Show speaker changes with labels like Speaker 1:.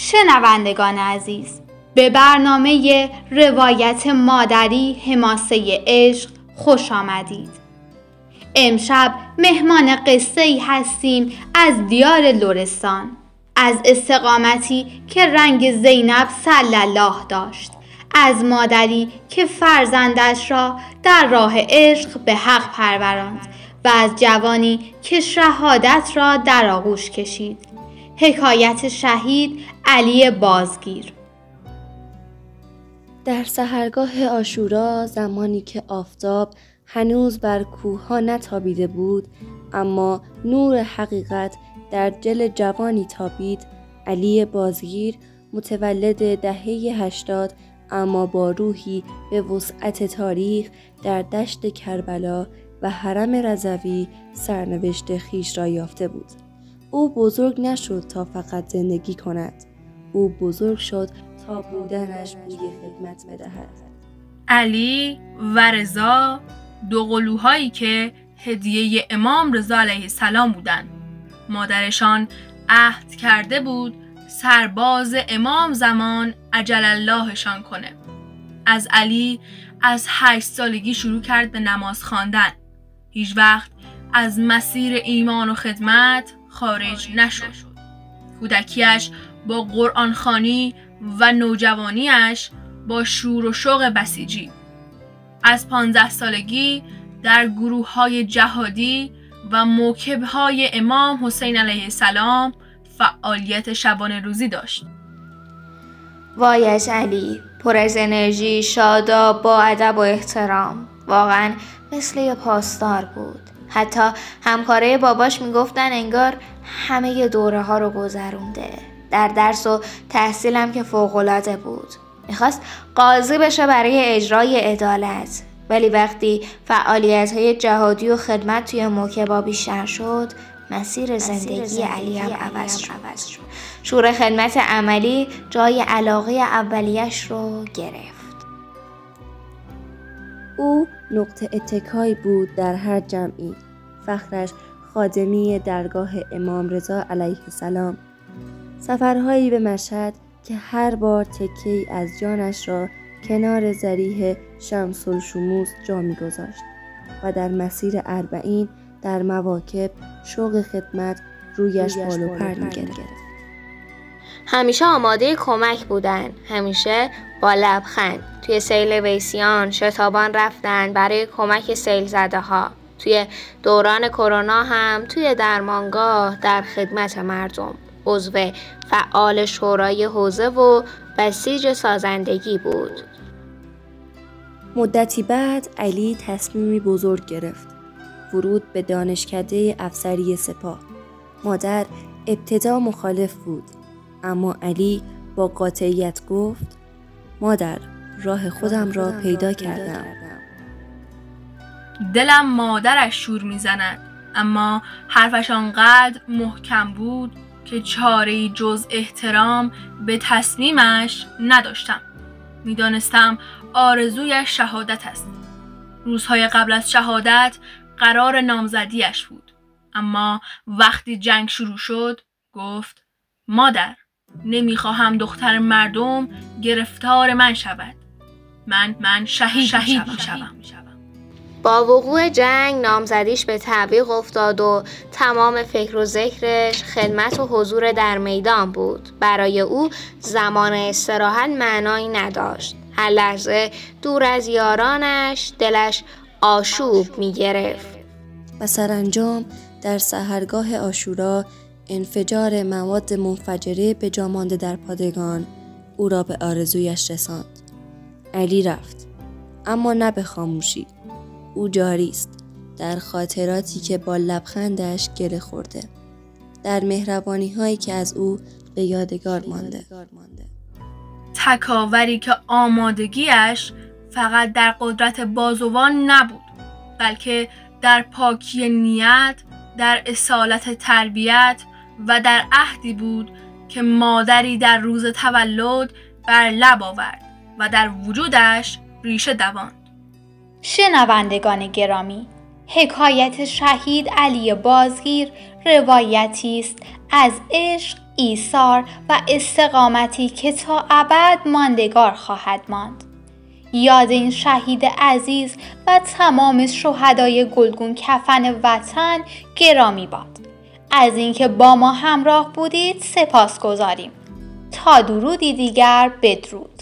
Speaker 1: شنوندگان عزیز، به برنامه روایت مادری حماسه عشق خوش آمدید. امشب مهمان قصه‌ای هستیم از دیار لرستان، از استقامتی که رنگ زینب صلی الله داشت، از مادری که فرزندش را در راه عشق به حق پروراند و از جوانی که شهادت را در آغوش کشید. حکایت شهید علی بازگیر.
Speaker 2: در سحرگاه عاشورا، زمانی که آفتاب هنوز بر کوه‌ها نتابیده بود اما نور حقیقت در دل جوانی تابید، علی بازگیر متولد دهه 80 اما با روحی به وسعت تاریخ در دشت کربلا و حرم رضوی سرنوشت خویش را یافته بود. او بزرگ نشد تا فقط زندگی کند. او بزرگ شد تا بودنش بوی خدمت بدهد.
Speaker 3: علی و رضا دو قلوهایی که هدیه امام رضا علیه السلام بودند. مادرشان عهد کرده بود سرباز امام زمان عجل اللهشان کنه. از علی از 8 سالگی شروع کرد به نماز خواندن. هیچ وقت از مسیر ایمان و خدمت خارج نشد. کودکیش با قرآن خوانی و نوجوانیش با شور و شوق بسیجی. از 15 سالگی در گروه‌های جهادی و موکب‌های امام حسین علیه السلام فعالیت شبانه روزی داشت.
Speaker 4: وایش علی، پر از انرژی، شاداب، با ادب و احترام. واقعا مثل یه پاسدار بود. حتی همکاره باباش میگفتن انگار همه دوره ها رو گذرونده. در درس و تحصیلم که فوق‌العاده بود. میخواست قاضی بشه برای اجرای عدالت. ولی وقتی فعالیت‌های جهادی و خدمت توی موکبا بیشتر شد، مسیر زندگی علی هم عوض شد. شور خدمت عملی جای علاقه اولیش رو گرفت.
Speaker 2: او نقطه اتکایی بود در هر جمعی. فخرش خادمی درگاه امام رضا علیه السلام. سفرهایی به مشهد که هر بار تکه‌ای از جانش را کنار ضریح شمس الشموس جا می‌گذاشت و در مسیر 40 در مواکب شوق خدمت رویش بالو پر می‌گرفت.
Speaker 4: همیشه آماده کمک بودن، همیشه با لبخند. توی سیل ویسیان شتابان رفتن برای کمک سیل زده ها. توی دوران کرونا هم توی درمانگاه در خدمت مردم. عضو فعال شورای حوزه و بسیج سازندگی بود.
Speaker 2: مدتی بعد علی تصمیمی بزرگ گرفت. ورود به دانشکده افسری سپاه. مادر ابتدا مخالف بود، اما علی با قاطعیت گفت: مادر، راه خودم را پیدا کردم.
Speaker 3: دلم مادرش شور میزند، اما حرفش آنقدر محکم بود که چاره‌ای جز احترام به تصمیمش نداشتم. میدانستم آرزویش شهادت است. روزهای قبل از شهادت قرار نامزدیش بود، اما وقتی جنگ شروع شد گفت: مادر، نمیخواهم دختر مردم گرفتار من شود. من شهید میشوم.
Speaker 4: با وقوع جنگ نامزدیش به تعویق افتاد و تمام فکر و ذکرش خدمت و حضور در میدان بود. برای او زمان استراحت معنایی نداشت. هر لحظه دور از یارانش دلش آشوب می گرفت.
Speaker 2: و سرانجام در سحرگاه عاشورا انفجار مواد منفجره به جا مانده در پادگان او را به آرزویش رساند. علی رفت، اما نه به خاموشی. او جاری است در خاطراتی که با لبخندش گره خورده، در مهربانی هایی که از او به یادگار مانده.
Speaker 3: تکاوری که آمادگیش فقط در قدرت بازوان نبود، بلکه در پاکی نیت، در اصالت تربیت و در عهدی بود که مادری در روز تولد بر لب آورد و در وجودش ریشه دواند.
Speaker 1: شنوندگان گرامی، حکایت شهید علی بازگیر روایتی است از عشق ایثار و استقامتی که تا ابد ماندگار خواهد ماند. یاد این شهید عزیز و تمام شهدای گلگون کفن وطن گرامی باد. از اینکه با ما همراه بودید سپاسگزاریم. تا درودی دیگر، بدرود.